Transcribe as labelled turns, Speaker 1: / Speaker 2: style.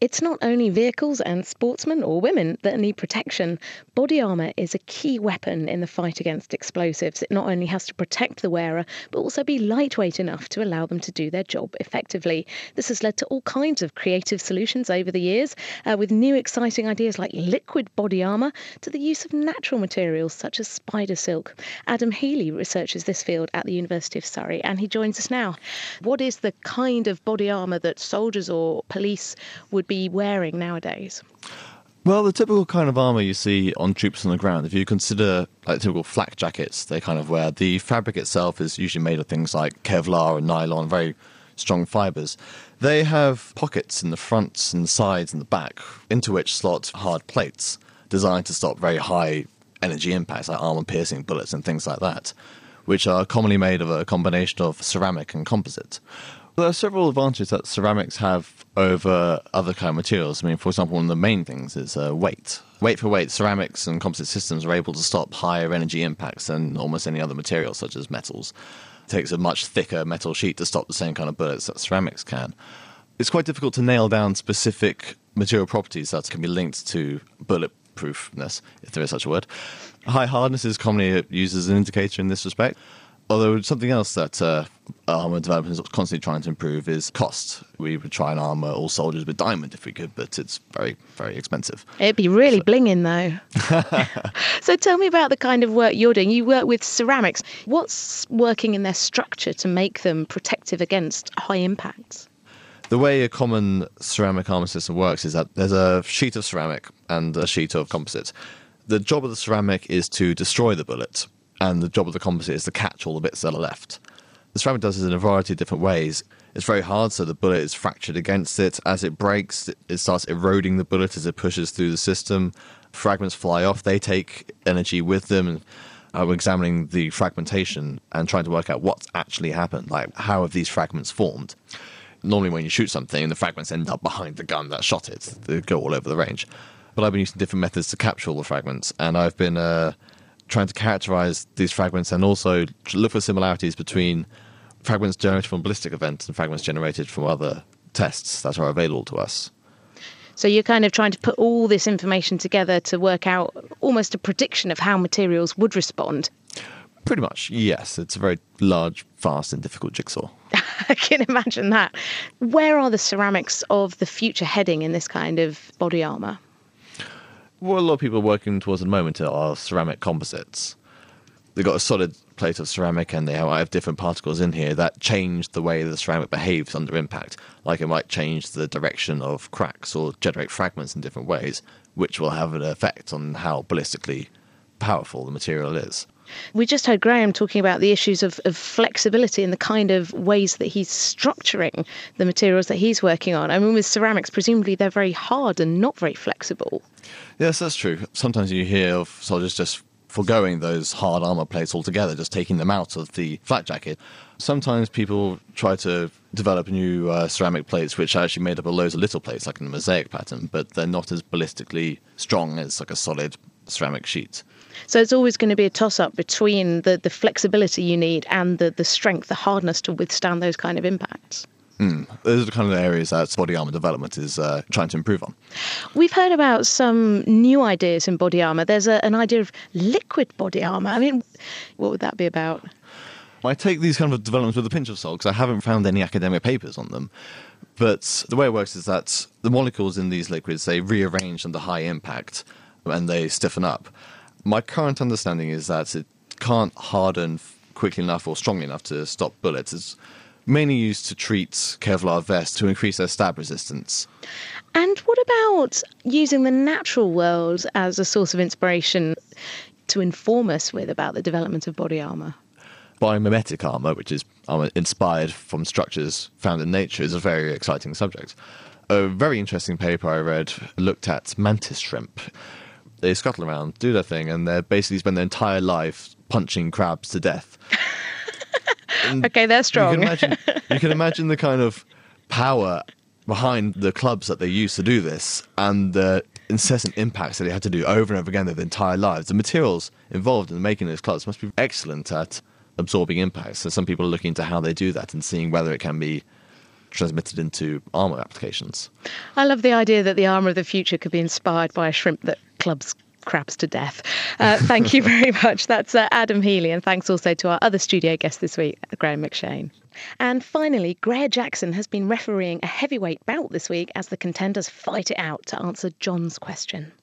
Speaker 1: It's not only vehicles and sportsmen or women that need protection. Body armour is a key weapon in the fight against explosives. It not only has to protect the wearer, but also be lightweight enough to allow them to do their job effectively. This has led to all kinds of creative solutions over the years, with new exciting ideas like liquid body armour to the use of natural materials such as spider silk. Adam Healy researches this field at the University of Surrey, and he joins us now. What is the kind of body armour that soldiers or police would be wearing nowadays?
Speaker 2: Well, the typical kind of armour you see on troops on the ground, if you consider like typical flak jackets they kind of wear, the fabric itself is usually made of things like Kevlar and nylon, very strong fibres. They have pockets in the fronts and the sides and the back into which slot hard plates designed to stop very high energy impacts like armour-piercing bullets and things like that, which are commonly made of a combination of ceramic and composite. There are several advantages that ceramics have over other kind of materials. I mean, for example, one of the main things is weight. Weight for weight, ceramics and composite systems are able to stop higher energy impacts than almost any other material, such as metals. It takes a much thicker metal sheet to stop the same kind of bullets that ceramics can. It's quite difficult to nail down specific material properties that can be linked to bulletproofness, if there is such a word. High hardness is commonly used as an indicator in this respect. Although something else that armour development is constantly trying to improve is cost. We would try and armour all soldiers with diamond if we could, but it's very, very expensive.
Speaker 1: It'd be really blinging, though. So tell me about the kind of work you're doing. You work with ceramics. What's working in their structure to make them protective against high impacts?
Speaker 2: The way a common ceramic armour system works is that there's a sheet of ceramic and a sheet of composite. The job of the ceramic is to destroy the bullet, and the job of the composite is to catch all the bits that are left. The ceramic does this in a variety of different ways. It's very hard, so the bullet is fractured against it. As it breaks, it starts eroding the bullet as it pushes through the system. Fragments fly off. They take energy with them. And we're examining the fragmentation and trying to work out what's actually happened, like how have these fragments formed. Normally when you shoot something, the fragments end up behind the gun that shot it. They go all over the range. But I've been using different methods to capture all the fragments, and I've been trying to characterize these fragments and also look for similarities between fragments generated from ballistic events and fragments generated from other tests that are available to us.
Speaker 1: So you're kind of trying to put all this information together to work out almost a prediction of how materials would respond.
Speaker 2: Pretty much, yes. It's a very large, fast and difficult jigsaw.
Speaker 1: I can imagine that. Where are the ceramics of the future heading in this kind of body armour?
Speaker 2: What a lot of people are working towards at the moment are ceramic composites. They've got a solid plate of ceramic and they have different particles in here that change the way the ceramic behaves under impact. Like it might change the direction of cracks or generate fragments in different ways, which will have an effect on how ballistically powerful the material is.
Speaker 1: We just heard Graham talking about the issues of flexibility and the kind of ways that he's structuring the materials that he's working on. I mean, with ceramics, presumably they're very hard and not very flexible.
Speaker 2: Yes, that's true. Sometimes you hear of soldiers just foregoing those hard armour plates altogether, just taking them out of the flak jacket. Sometimes people try to develop new ceramic plates which are actually made up of loads of little plates, like in the mosaic pattern, but they're not as ballistically strong as like a solid ceramic sheet.
Speaker 1: So it's always going to be a toss-up between the flexibility you need and the strength, the hardness to withstand those kind of impacts.
Speaker 2: Those are the kind of areas that body armour development is trying to improve on.
Speaker 1: We've heard about some new ideas in body armour. There's an idea of liquid body armour. I mean, what would that be about?
Speaker 2: I take these kind of developments with a pinch of salt because I haven't found any academic papers on them. But the way it works is that the molecules in these liquids, they rearrange under high impact and they stiffen up. My current understanding is that it can't harden quickly enough or strongly enough to stop bullets. It's mainly used to treat Kevlar vests to increase their stab resistance.
Speaker 1: And what about using the natural world as a source of inspiration to inform us with about the development of body armour?
Speaker 2: Biomimetic armour, which is armour inspired from structures found in nature, is a very exciting subject. A very interesting paper I read looked at mantis shrimp. They scuttle around, do their thing, and they basically spend their entire life punching crabs to death.
Speaker 1: Okay, they're strong.
Speaker 2: You can imagine the kind of power behind the clubs that they use to do this and the incessant impacts that they had to do over and over again their entire lives. The materials involved in making those clubs must be excellent at absorbing impacts. So some people are looking into how they do that and seeing whether it can be transmitted into armour applications.
Speaker 1: I love the idea that the armour of the future could be inspired by a shrimp that clubs crabs to death. Thank you very much. That's Adam Healy, and thanks also to our other studio guest this week, Graham McShane. And finally, Greer Jackson has been refereeing a heavyweight bout this week as the contenders fight it out to answer John's question.